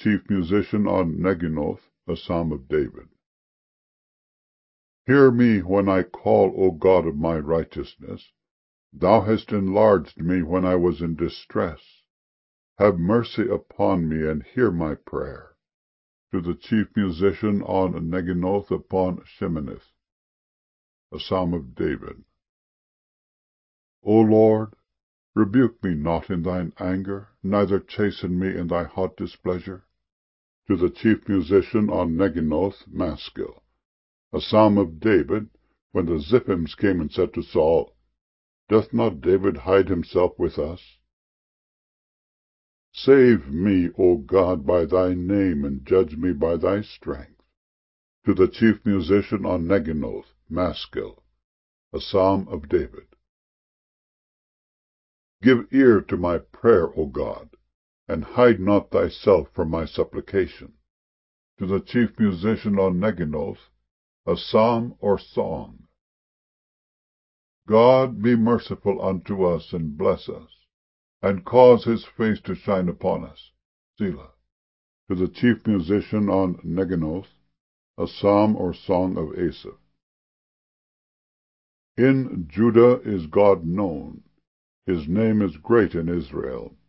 chief musician on Neginoth, a psalm of David. Hear me when I call, O God of my righteousness. Thou hast enlarged me when I was in distress. Have mercy upon me, and hear my prayer. To the chief musician on Neginoth upon Sheminith, a psalm of David. O Lord, rebuke me not in thine anger, neither chasten me in thy hot displeasure. To the chief musician on Neginoth, Maskil, a psalm of David, when the Ziphims came and said to Saul, Doth not David hide himself with us? Save me, O God, by thy name, and judge me by thy strength. To the chief musician on Neginoth, Maskil, a psalm of David. Give ear to my prayer, O God, and hide not thyself from my supplication. To the chief musician on Neginoth, a psalm or song. God be merciful unto us, and bless us, and cause his face to shine upon us. Selah. To the chief musician on Neginoth, a psalm or song of Asaph. In Judah is God known. His name is great in Israel.